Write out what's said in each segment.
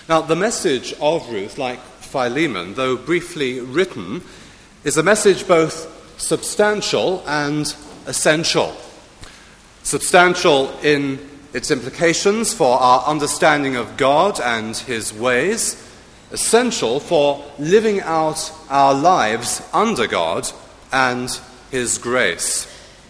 Now, the message of Ruth, like Philemon, though briefly written, is a message both substantial and essential. Substantial in its implications for our understanding of God and his ways, essential for living out our lives under God and his grace.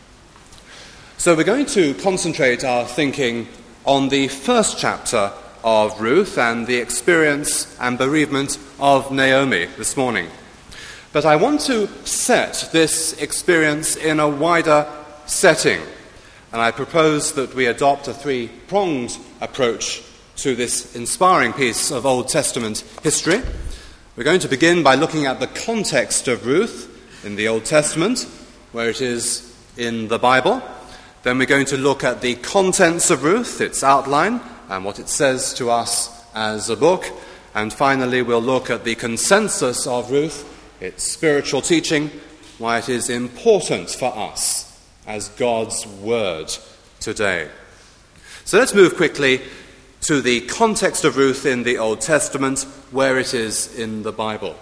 So we're going to concentrate our thinking on the first chapter of Ruth and the experience and bereavement of Naomi this morning. But I want to set this experience in a wider setting, and I propose that we adopt a three-pronged approach to this inspiring piece of Old Testament history. We're going to begin by looking at the context of Ruth in the Old Testament, where it is in the Bible. Then we're going to look at the contents of Ruth, its outline, and what it says to us as a book. And finally, we'll look at the consensus of Ruth, its spiritual teaching, why it is important for us as God's word today. So let's move quickly to the context of Ruth in the Old Testament, where it is in the Bible.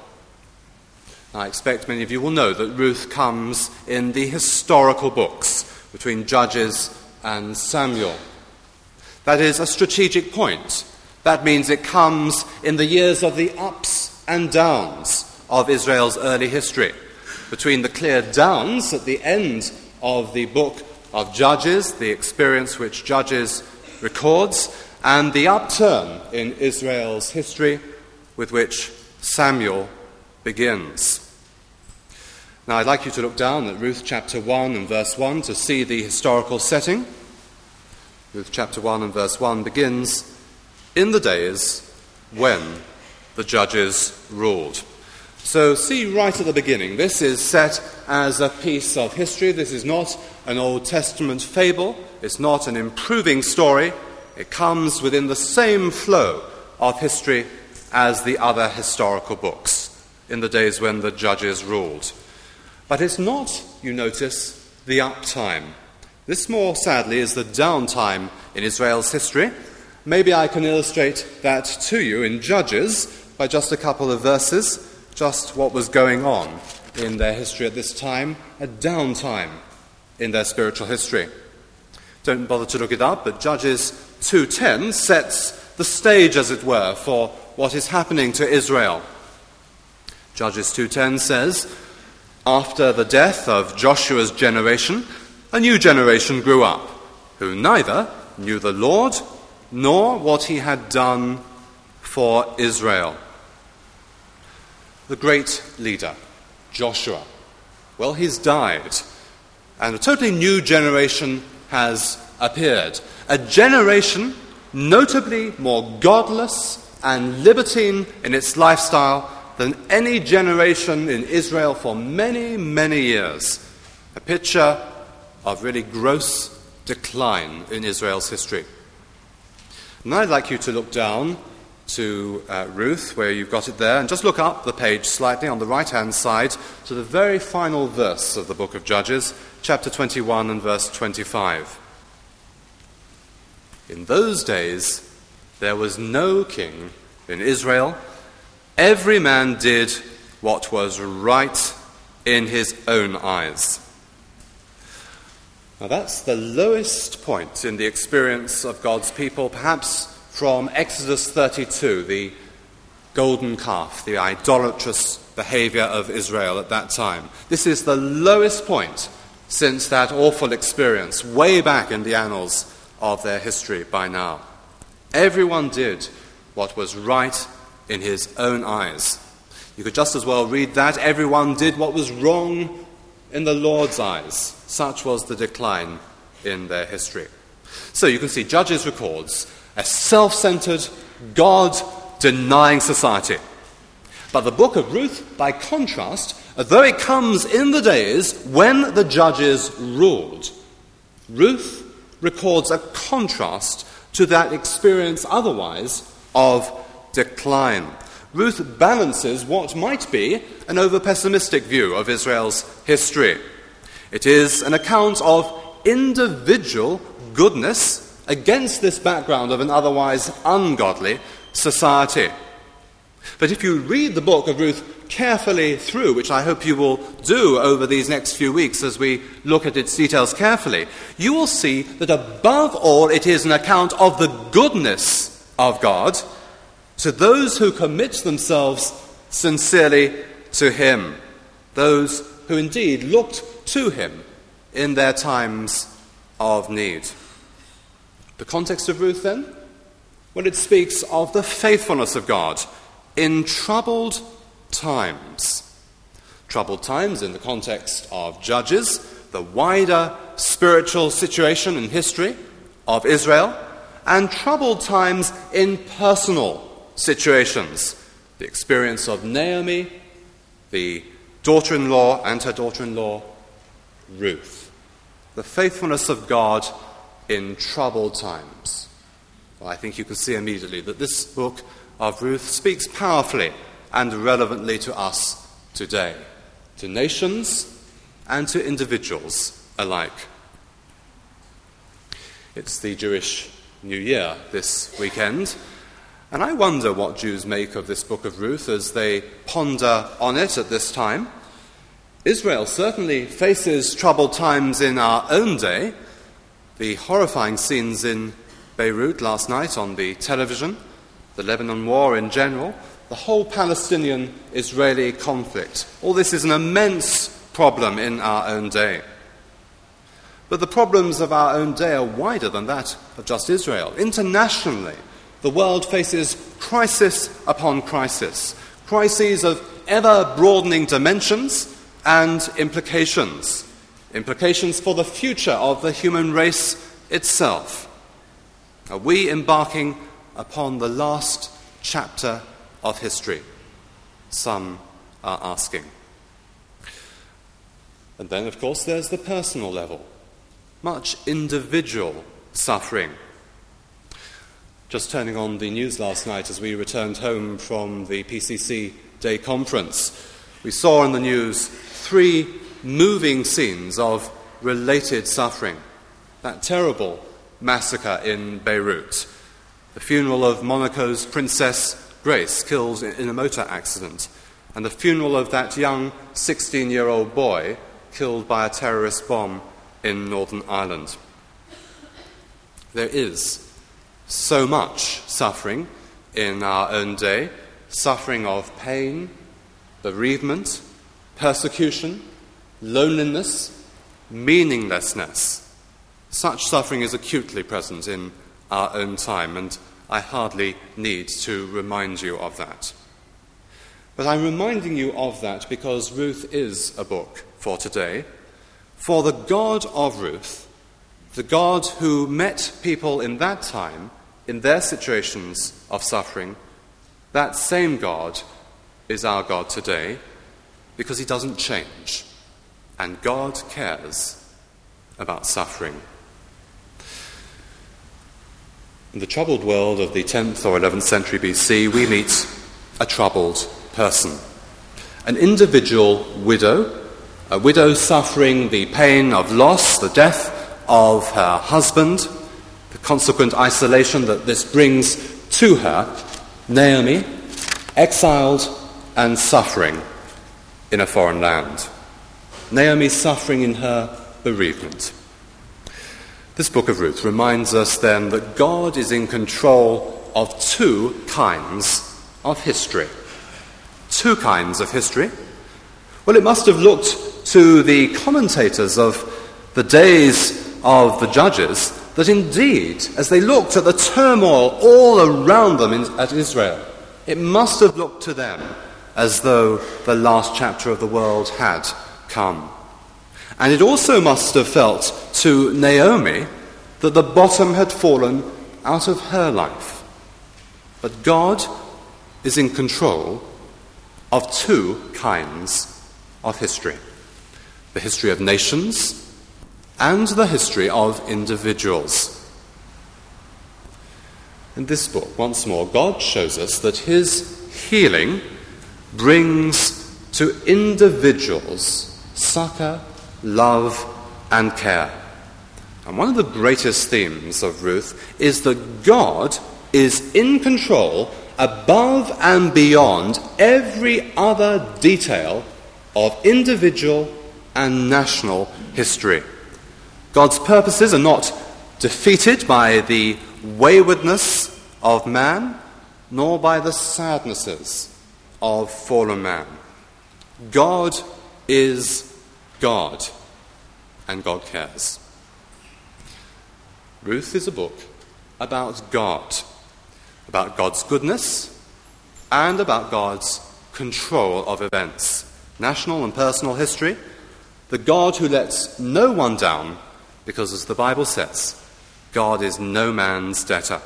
I expect many of you will know that Ruth comes in the historical books between Judges and Samuel. That is a strategic point. That means it comes in the years of the ups and downs of Israel's early history, between the clear downs at the end of the book of Judges, the experience which Judges records, and the upturn in Israel's history with which Samuel begins. Now I'd like you to look down at Ruth chapter 1 and verse 1 to see the historical setting. Ruth chapter 1 and verse 1 begins, "In the days when the judges ruled." So see right at the beginning, this is set as a piece of history. This is not an Old Testament fable. It's not an improving story. It comes within the same flow of history as the other historical books, in the days when the judges ruled. But it's not, you notice, the uptime. This, more sadly, is the downtime in Israel's history. Maybe I can illustrate that to you in Judges by just a couple of verses, just what was going on in their history at this time, a downtime in their spiritual history. Don't bother to look it up, but Judges 2:10 sets the stage, as it were, for what is happening to Israel. Judges 2:10 says, "After the death of Joshua's generation, a new generation grew up, who neither knew the Lord nor what he had done for Israel." The great leader, Joshua, well, he's died, and a totally new generation has appeared. A generation notably more godless and libertine in its lifestyle than any generation in Israel for many, many years. A picture of really gross decline in Israel's history. And I'd like you to look down to Ruth, where you've got it there, and just look up the page slightly on the right-hand side to the very final verse of the book of Judges, chapter 21 and verse 25. "In those days there was no king in Israel. Every man did what was right in his own eyes." Now that's the lowest point in the experience of God's people, perhaps from Exodus 32, the golden calf, the idolatrous behavior of Israel at that time. This is the lowest point since that awful experience, way back in the annals of their history by now. Everyone did what was right in his own eyes. You could just as well read that, "Everyone did what was wrong in the Lord's eyes." Such was the decline in their history. So you can see Judges records a self-centered, God-denying society. But the book of Ruth, by contrast, though it comes in the days when the judges ruled, Ruth records a contrast to that experience otherwise of decline. Ruth balances what might be an over-pessimistic view of Israel's history. It is an account of individual goodness against this background of an otherwise ungodly society. But if you read the book of Ruth carefully through, which I hope you will do over these next few weeks as we look at its details carefully, you will see that above all it is an account of the goodness of God to those who commit themselves sincerely to him, those who indeed looked to him in their times of need. The context of Ruth then? Well, it speaks of the faithfulness of God in troubled times. Troubled times in the context of Judges, the wider spiritual situation and history of Israel, and troubled times in personal situations. The experience of Naomi, the daughter-in-law and her daughter-in-law, Ruth. The faithfulness of God in troubled times. Well, I think you can see immediately that this book of Ruth speaks powerfully and relevantly to us today, to nations and to individuals alike. It's the Jewish New Year this weekend, and I wonder what Jews make of this book of Ruth as they ponder on it at this time. Israel certainly faces troubled times in our own day. The horrifying scenes in Beirut last night on the television, the Lebanon war in general, the whole Palestinian-Israeli conflict. All this is an immense problem in our own day. But the problems of our own day are wider than that of just Israel. Internationally, the world faces crisis upon crisis, crises of ever-broadening dimensions and implications for the future of the human race itself. Are we embarking upon the last chapter of history? Some are asking. And then, of course, there's the personal level. Much individual suffering. Just turning on the news last night as we returned home from the PCC Day Conference, we saw in the news 3 moving scenes of related suffering. That terrible massacre in Beirut, the funeral of Monaco's Princess Grace, killed in a motor accident, and the funeral of that young 16-year-old boy killed by a terrorist bomb in Northern Ireland. There is so much suffering in our own day, suffering of pain, bereavement, persecution, loneliness, meaninglessness. Such suffering is acutely present in our own time, and I hardly need to remind you of that. But I'm reminding you of that because Ruth is a book for today. For the God of Ruth, the God who met people in that time, in their situations of suffering, that same God is our God today because he doesn't change, and God cares about suffering. In the troubled world of the 10th or 11th century BC, we meet a troubled person, an individual widow, a widow suffering the pain of loss, the death of her husband, the consequent isolation that this brings to her, Naomi, exiled and suffering in a foreign land. Naomi suffering in her bereavement. This book of Ruth reminds us then that God is in control of 2 kinds of history. 2 kinds of history. Well, it must have looked to the commentators of the days of the Judges that indeed, as they looked at the turmoil all around them at Israel, it must have looked to them as though the last chapter of the world had come. And it also must have felt to Naomi that the bottom had fallen out of her life. But God is in control of 2 kinds of history. The history of nations and the history of individuals. In this book, once more, God shows us that his healing brings to individuals succor, love, and care. And one of the greatest themes of Ruth is that God is in control above and beyond every other detail of individual and national history. God's purposes are not defeated by the waywardness of man, nor by the sadnesses of fallen man. God is God, and God cares. Ruth is a book about God, about God's goodness, and about God's control of events, national and personal history, the God who lets no one down, because as the Bible says, God is no man's debtor.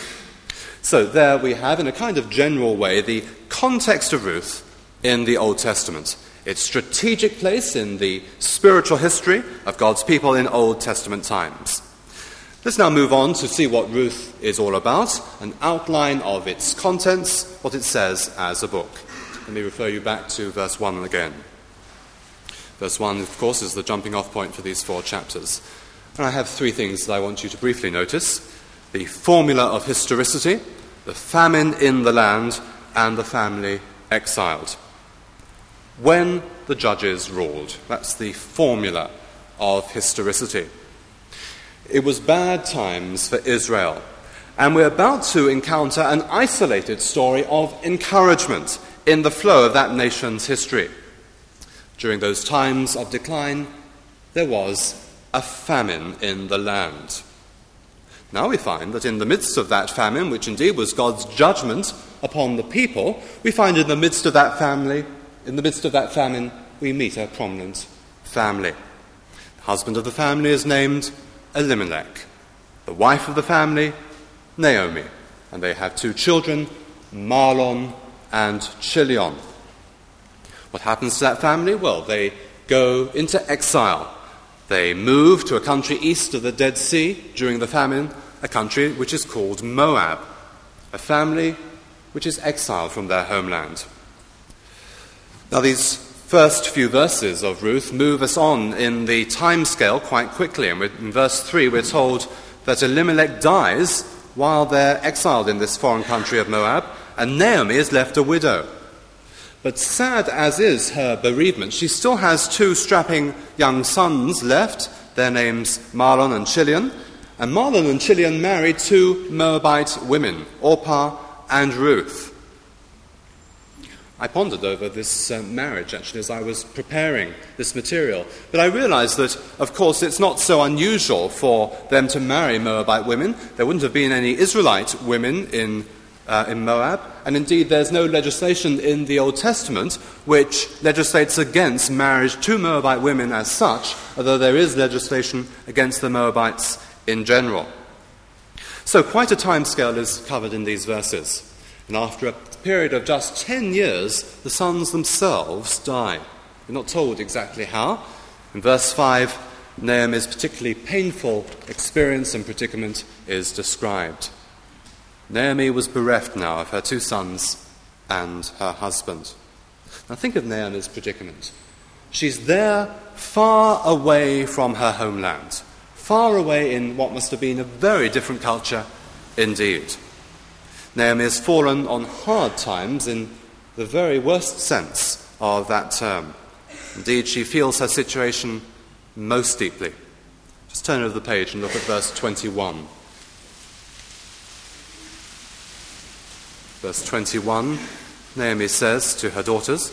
So there we have, in a kind of general way, the context of Ruth in the Old Testament, its strategic place in the spiritual history of God's people in Old Testament times. Let's now move on to see what Ruth is all about, an outline of its contents, what it says as a book. Let me refer you back to verse 1 again. Verse 1, of course, is the jumping off point for these 4 chapters. And I have 3 things that I want you to briefly notice: the formula of historicity, the famine in the land, and the family exiled. When the judges ruled, that's the formula of historicity. It was bad times for Israel, and we're about to encounter an isolated story of encouragement in the flow of that nation's history. During those times of decline, there was a famine in the land. Now we find that in the midst of that famine, which indeed was God's judgment upon the people, we find in the midst of that famine, we meet a prominent family. The husband of the family is named Elimelech. The wife of the family, Naomi. And they have 2 children, Mahlon and Chilion. What happens to that family? Well, they go into exile. They move to a country east of the Dead Sea during the famine, a country which is called Moab, a family which is exiled from their homeland. Now, these first few verses of Ruth move us on in the time scale quite quickly. And in verse 3, we're told that Elimelech dies while they're exiled in this foreign country of Moab, and Naomi is left a widow. But sad as is her bereavement, she still has 2 strapping young sons left, their names Mahlon and Chilion. And Mahlon and Chilion married 2 Moabite women, Orpah and Ruth. I pondered over this marriage, actually, as I was preparing this material. But I realized that, of course, it's not so unusual for them to marry Moabite women. There wouldn't have been any Israelite women in Moab. And indeed, there's no legislation in the Old Testament which legislates against marriage to Moabite women as such, although there is legislation against the Moabites in general. So quite a time scale is covered in these verses. And after a period of just 10 years, the sons themselves die. We're not told exactly how. In verse 5, Naomi's particularly painful experience and predicament is described. Naomi was bereft now of her 2 sons and her husband. Now think of Naomi's predicament. She's there far away from her homeland, far away in what must have been a very different culture indeed. Naomi has fallen on hard times in the very worst sense of that term. Indeed, she feels her situation most deeply. Just turn over the page and look at verse 21. Verse 21, Naomi says to her daughters,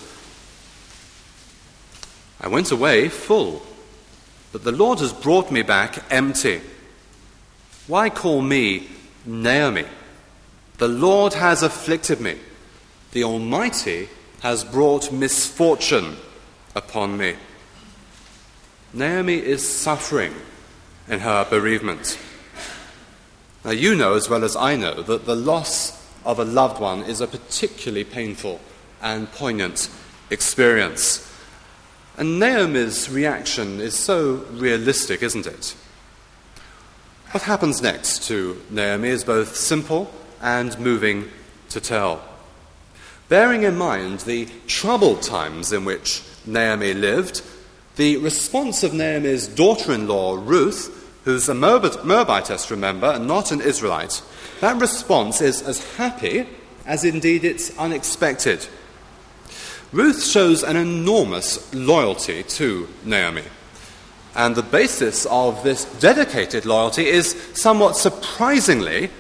"I went away full, but the Lord has brought me back empty. Why call me Naomi? The Lord has afflicted me. The Almighty has brought misfortune upon me." Naomi is suffering in her bereavement. Now, you know as well as I know that the loss of a loved one is a particularly painful and poignant experience. And Naomi's reaction is so realistic, isn't it? What happens next to Naomi is both simple and moving to tell. Bearing in mind the troubled times in which Naomi lived, the response of Naomi's daughter-in-law, Ruth, who's a Moabitess, remember, and not an Israelite, that response is as happy as indeed it's unexpected. Ruth shows an enormous loyalty to Naomi. And the basis of this dedicated loyalty is, somewhat surprisingly,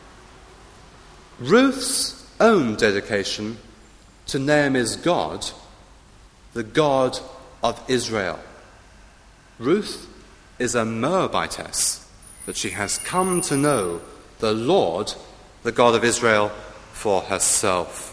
Ruth's own dedication to Naomi's God, the God of Israel. Ruth is a Moabitess, but she has come to know the Lord, the God of Israel, for herself.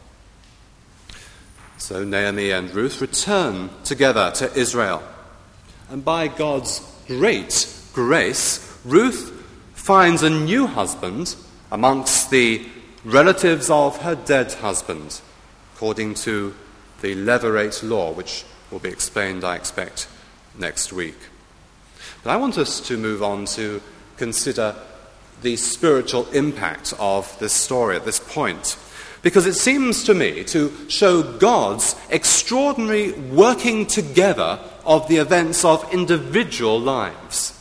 So Naomi and Ruth return together to Israel. And by God's great grace, Ruth finds a new husband amongst the relatives of her dead husband, according to the Levirate law, which will be explained, I expect, next week. But I want us to move on to consider the spiritual impact of this story at this point, because it seems to me to show God's extraordinary working together of the events of individual lives.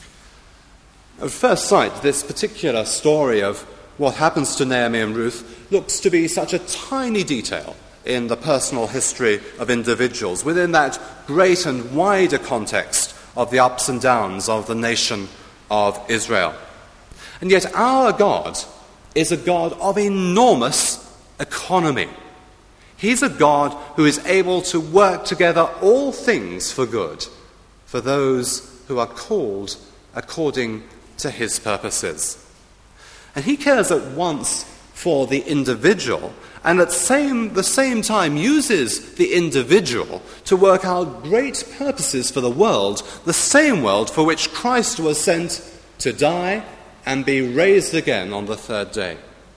At first sight, this particular story of what happens to Naomi and Ruth looks to be such a tiny detail in the personal history of individuals within that great and wider context of the ups and downs of the nation of Israel. And yet our God is a God of enormous economy. He's a God who is able to work together all things for good for those who are called according to his purposes. And he cares at once for the individual and at the same time uses the individual to work out great purposes for the world, the same world for which Christ was sent to die and be raised again on the third day.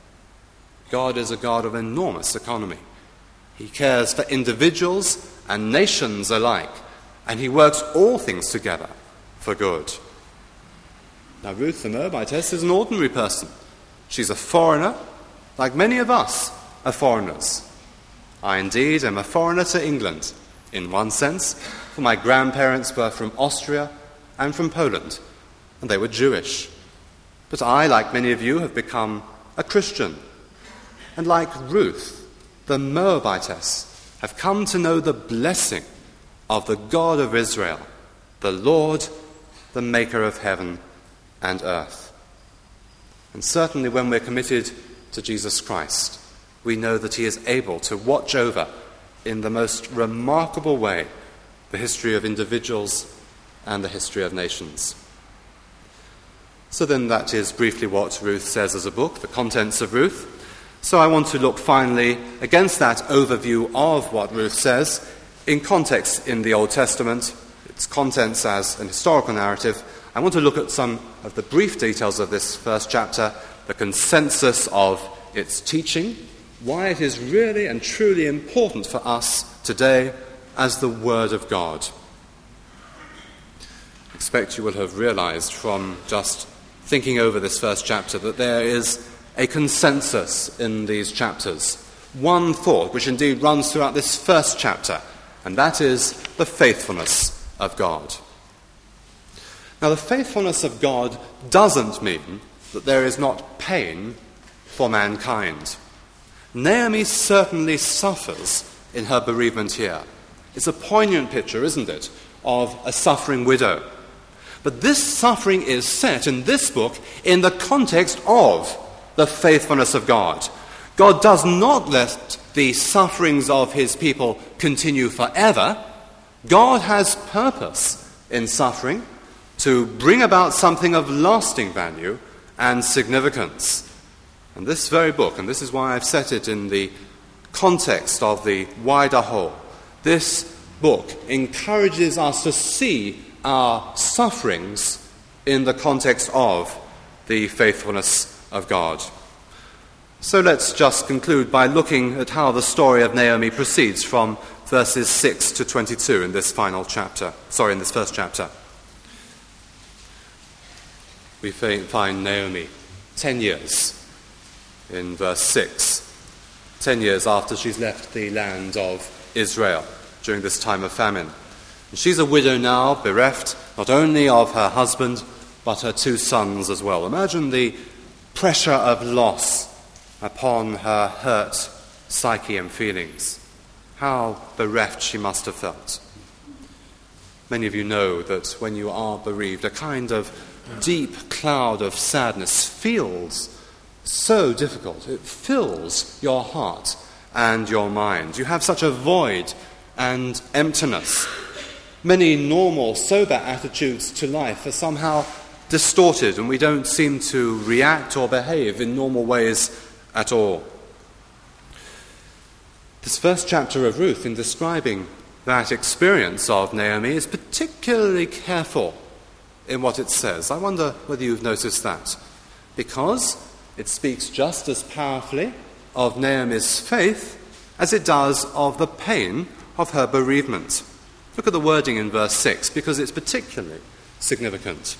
God is a God of enormous economy. He cares for individuals and nations alike, and he works all things together for good. Now, Ruth the Moabitess is an ordinary person. She's a foreigner, like many of us are foreigners. I indeed am a foreigner to England, in one sense, for my grandparents were from Austria and from Poland, and they were Jewish. But I, like many of you, have become a Christian. And like Ruth, the Moabitess, have come to know the blessing of the God of Israel, the Lord, the maker of heaven and earth. And certainly when we're committed to Jesus Christ, we know that he is able to watch over in the most remarkable way the history of individuals and the history of nations. So then that is briefly what Ruth says as a book, the contents of Ruth. So I want to look finally against that overview of what Ruth says in context in the Old Testament, its contents as an historical narrative. I want to look at some of the brief details of this first chapter, the consensus of its teaching, why it is really and truly important for us today as the Word of God. I expect you will have realized from just thinking over this first chapter that there is a consensus in these chapters. One thought, which indeed runs throughout this first chapter, and that is the faithfulness of God. Now, the faithfulness of God doesn't mean that there is not pain for mankind. Naomi certainly suffers in her bereavement here. It's a poignant picture, isn't it, of a suffering widow. But this suffering is set in this book in the context of the faithfulness of God. God does not let the sufferings of his people continue forever. God has purpose in suffering to bring about something of lasting value and significance. And this very book, and this is why I've set it in the context of the wider whole, this book encourages us to see our sufferings in the context of the faithfulness of God. So let's just conclude by looking at how the story of Naomi proceeds from verses 6 to 22 in this first chapter. We find Naomi 10 years in verse 6, 10 years after she's left the land of Israel during this time of famine. And she's a widow now, bereft not only of her husband, but her two sons as well. Imagine the pressure of loss upon her hurt psyche and feelings. How bereft she must have felt. Many of you know that when you are bereaved, a kind of deep cloud of sadness feels so difficult. It fills your heart and your mind. You have such a void and emptiness. Many normal, sober attitudes to life are somehow distorted, and we don't seem to react or behave in normal ways at all. This first chapter of Ruth, in describing that experience of Naomi, is particularly careful in what it says. I wonder whether you've noticed that, because it speaks just as powerfully of Naomi's faith as it does of the pain of her bereavement. Look at the wording in verse 6, because it's particularly significant.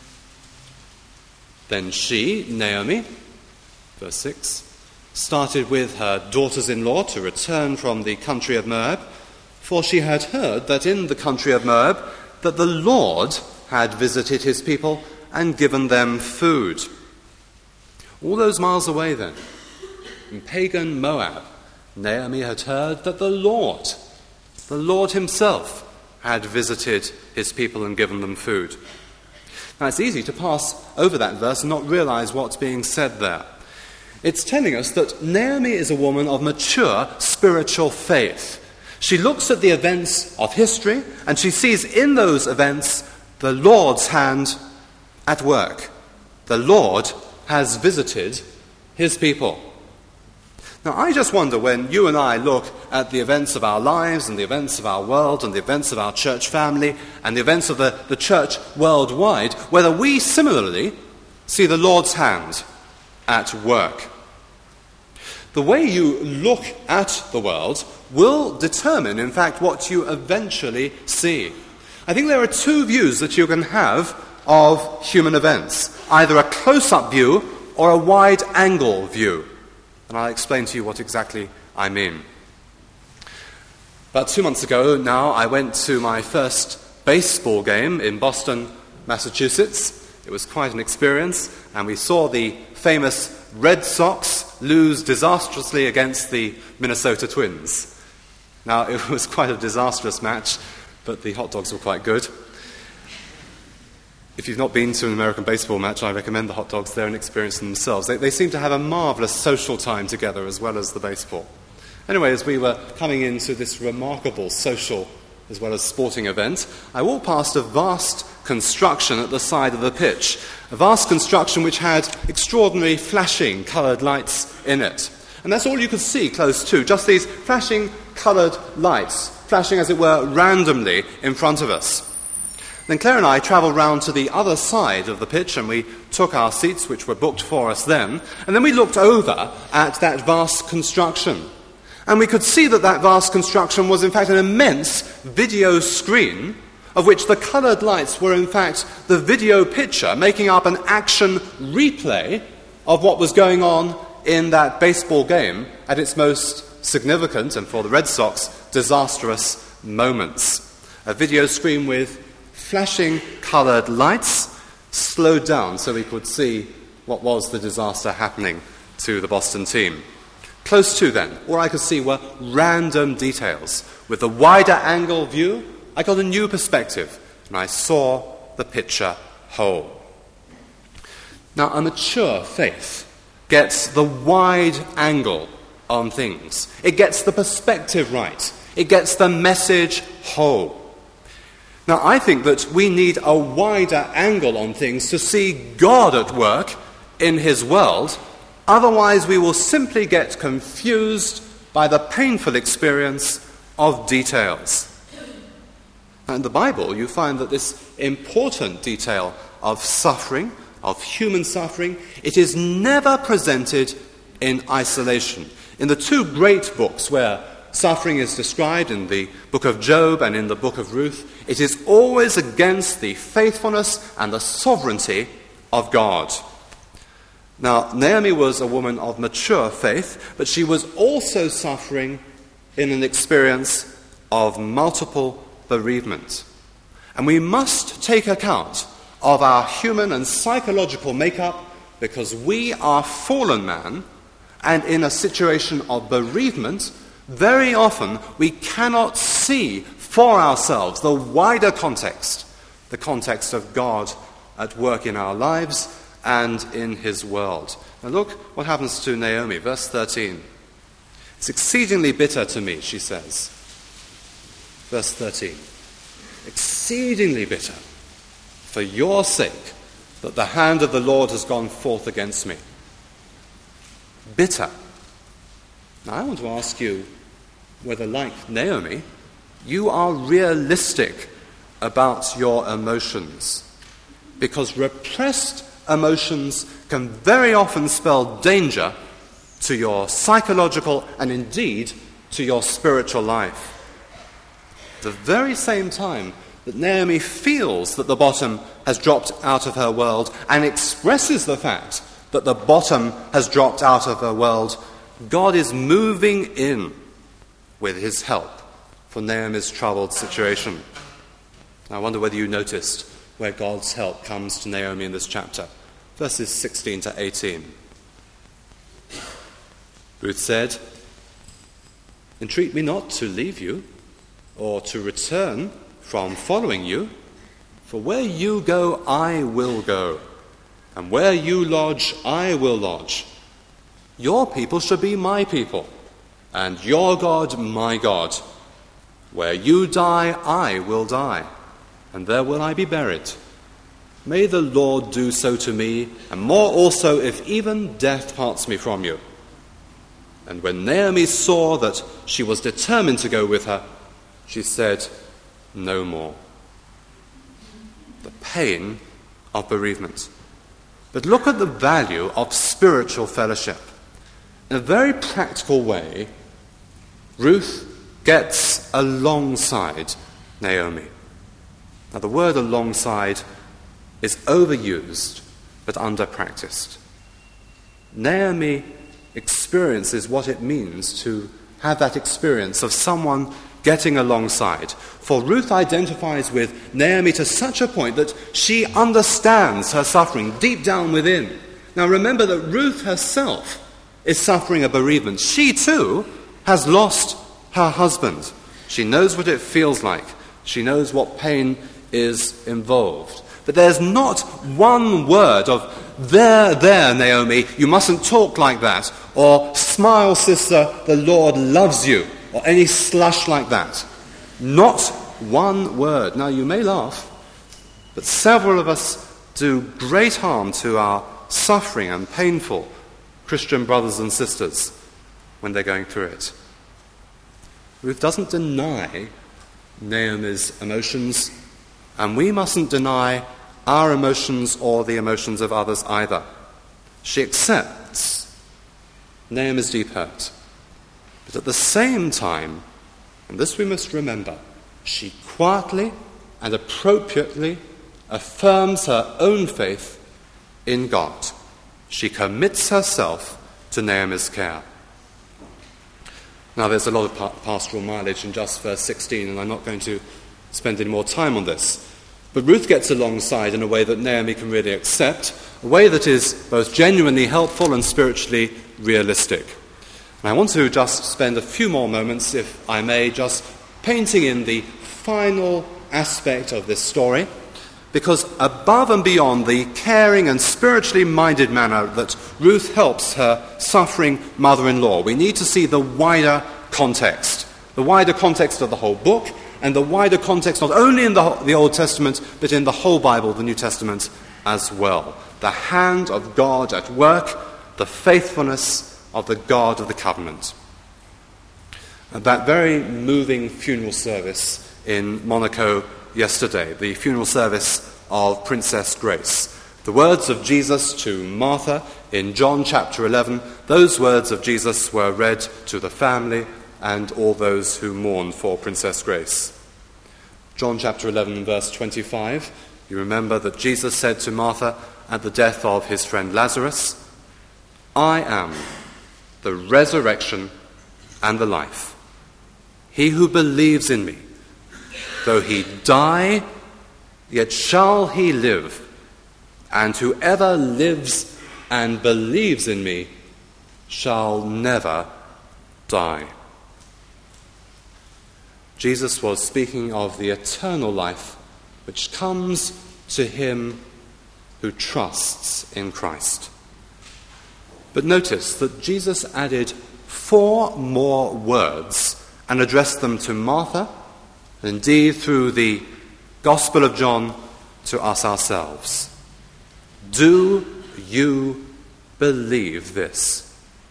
Then she, Naomi, verse 6, started with her daughters-in-law to return from the country of Moab, for she had heard that in the country of Moab that the Lord had visited his people and given them food. All those miles away then, in pagan Moab, Naomi had heard that the Lord himself had visited his people and given them food. Now it's easy to pass over that verse and not realize what's being said there. It's telling us that Naomi is a woman of mature spiritual faith. She looks at the events of history and she sees in those events the Lord's hand at work. The Lord has visited his people. Now, I just wonder, when you and I look at the events of our lives and the events of our world and the events of our church family and the events of the church worldwide, whether we similarly see the Lord's hand at work. The way you look at the world will determine, in fact, what you eventually see. I think there are two views that you can have of human events, either a close-up view or a wide-angle view. And I'll explain to you what exactly I mean. About 2 months ago now, I went to my first baseball game in Boston, Massachusetts. It was quite an experience, and we saw the famous Red Sox lose disastrously against the Minnesota Twins. Now, it was quite a disastrous match, but the hot dogs were quite good. If you've not been to an American baseball match, I recommend the hot dogs. They're an experience in themselves. They seem to have a marvellous social time together as well as the baseball. Anyway, as we were coming into this remarkable social as well as sporting event, I walked past a vast construction at the side of the pitch, a vast construction which had extraordinary flashing coloured lights in it. And that's all you could see close to, just these flashing coloured lights, flashing as it were randomly in front of us. Then Claire and I travelled round to the other side of the pitch and we took our seats, which were booked for us then, and then we looked over at that vast construction. And we could see that that vast construction was in fact an immense video screen, of which the coloured lights were in fact the video picture, making up an action replay of what was going on in that baseball game at its most significant, and for the Red Sox, disastrous moments. A video screen with flashing coloured lights slowed down so we could see what was the disaster happening to the Boston team. Close to then, all I could see were random details. With the wider angle view, I got a new perspective and I saw the picture whole. Now, a mature faith gets the wide angle on things. It gets the perspective right. It gets the message whole. Now, I think that we need a wider angle on things to see God at work in his world. Otherwise, we will simply get confused by the painful experience of details. Now, in the Bible, you find that this important detail of suffering, of human suffering, it is never presented in isolation. In the two great books where suffering is described, in the book of Job and in the book of Ruth, it is always against the faithfulness and the sovereignty of God. Now, Naomi was a woman of mature faith, but she was also suffering in an experience of multiple bereavement. And we must take account of our human and psychological makeup, because we are fallen man, And in a situation of bereavement, very often we cannot see for ourselves the wider context, the context of God at work in our lives and in his world. Now look what happens to Naomi, verse 13. It's exceedingly bitter to me, she says. Verse 13. Exceedingly bitter for your sake that the hand of the Lord has gone forth against me. Bitter. Now I want to ask you whether, like Naomi, you are realistic about your emotions. Because repressed emotions can very often spell danger to your psychological and indeed to your spiritual life. At the very same time that Naomi feels that the bottom has dropped out of her world and expresses the fact that the bottom has dropped out of her world, God is moving in with his help for Naomi's troubled situation. Now, I wonder whether you noticed where God's help comes to Naomi in this chapter. Verses 16 to 18. Ruth said, "Entreat me not to leave you, or to return from following you, for where you go, I will go, and where you lodge, I will lodge. Your people shall be my people, and your God my God. Where you die, I will die, and there will I be buried. May the Lord do so to me, and more also, if even death parts me from you." And when Naomi saw that she was determined to go with her, she said, "No more." The pain of bereavement. But look at the value of spiritual fellowship. In a very practical way, Ruth gets alongside Naomi. Now, the word alongside is overused but under-practiced. Naomi experiences what it means to have that experience of someone getting alongside. For Ruth identifies with Naomi to such a point that she understands her suffering deep down within. Now remember that Ruth herself is suffering a bereavement. She too has lost her husband. She knows what it feels like. She knows what pain is involved. But there's not one word of, there, Naomi, you mustn't talk like that, or smile, sister, the Lord loves you, or any slush like that. Not one word. Now, you may laugh, but several of us do great harm to our suffering and painful Christian brothers and sisters when they're going through it. Ruth doesn't deny Naomi's emotions, and we mustn't deny our emotions or the emotions of others either. She accepts Naomi's deep hurt. But at the same time, and this we must remember, she quietly and appropriately affirms her own faith in God. She commits herself to Naomi's care. Now, there's a lot of pastoral mileage in just verse 16, and I'm not going to spend any more time on this. But Ruth gets alongside in a way that Naomi can really accept, a way that is both genuinely helpful and spiritually realistic. And I want to just spend a few more moments, if I may, just painting in the final aspect of this story, because above and beyond the caring and spiritually minded manner that Ruth helps her suffering mother-in-law, we need to see the wider context of the whole book, and the wider context not only in the Old Testament, but in the whole Bible, the New Testament as well. The hand of God at work, the faithfulness of the God of the covenant. And that very moving funeral service in Monaco yesterday, the funeral service of Princess Grace. The words of Jesus to Martha in John chapter 11, those words of Jesus were read to the family and all those who mourn for Princess Grace. John chapter 11 verse 25, you remember that Jesus said to Martha at the death of his friend Lazarus, "I am the resurrection and the life. He who believes in me, though he die, yet shall he live, and whoever lives and believes in me shall never die. Jesus was speaking of the eternal life which comes to him who trusts in Christ. But notice that Jesus added 4 more words and addressed them to Martha, and indeed through the Gospel of John to us ourselves. Do you believe this?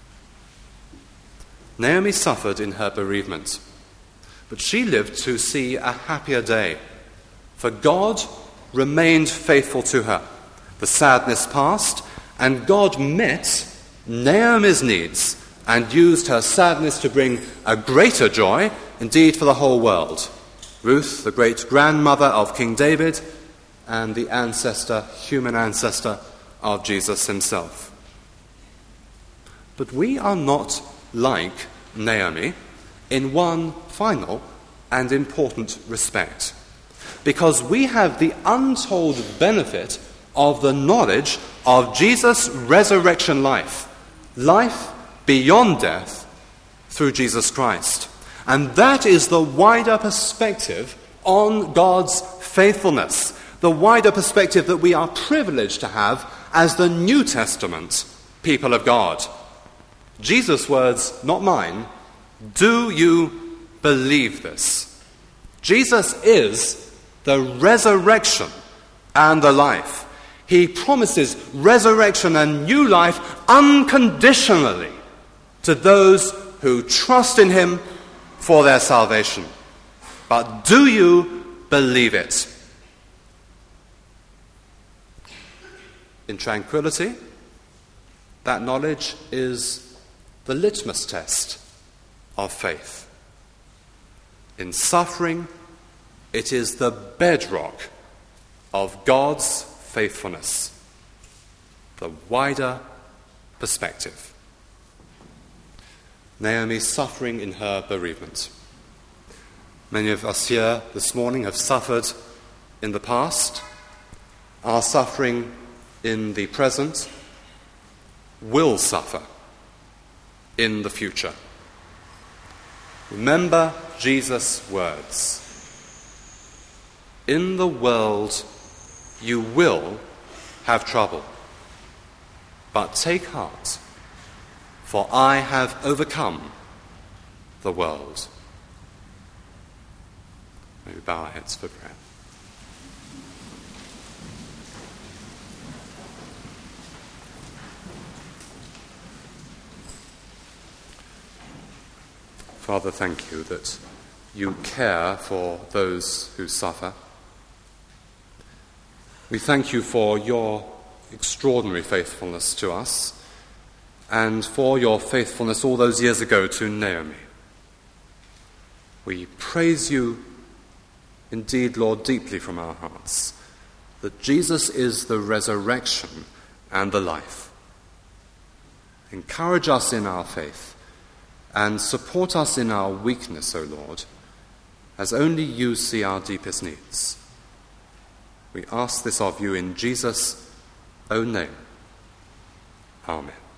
Naomi suffered in her bereavement, but she lived to see a happier day, for God remained faithful to her. The sadness passed, and God met Naomi's needs and used her sadness to bring a greater joy, indeed for the whole world. Ruth, the great-grandmother of King David, and the human ancestor of Jesus himself. But we are not like Naomi in one final and important respect, because we have the untold benefit of the knowledge of Jesus' resurrection life beyond death through Jesus Christ. And that is the wider perspective on God's faithfulness, the wider perspective that we are privileged to have as the New Testament people of God. Jesus' words, not mine. Do you believe this? Jesus is the resurrection and the life. He promises resurrection and new life unconditionally to those who trust in him for their salvation. But do you believe it? In tranquility, that knowledge is the litmus test of faith. In suffering, it is the bedrock of God's faithfulness, the wider perspective. Naomi suffering in her bereavement. Many of us here this morning have suffered in the past, are suffering in the present, will suffer in the future. Remember Jesus' words. In the world you will have trouble, but take heart, for I have overcome the world. May we bow our heads for prayer. Father, thank you that you care for those who suffer. We thank you for your extraordinary faithfulness to us and for your faithfulness all those years ago to Naomi. We praise you indeed, Lord, deeply from our hearts, that Jesus is the resurrection and the life. Encourage us in our faith and support us in our weakness, O Lord, as only you see our deepest needs. We ask this of you in Jesus' own name. Amen.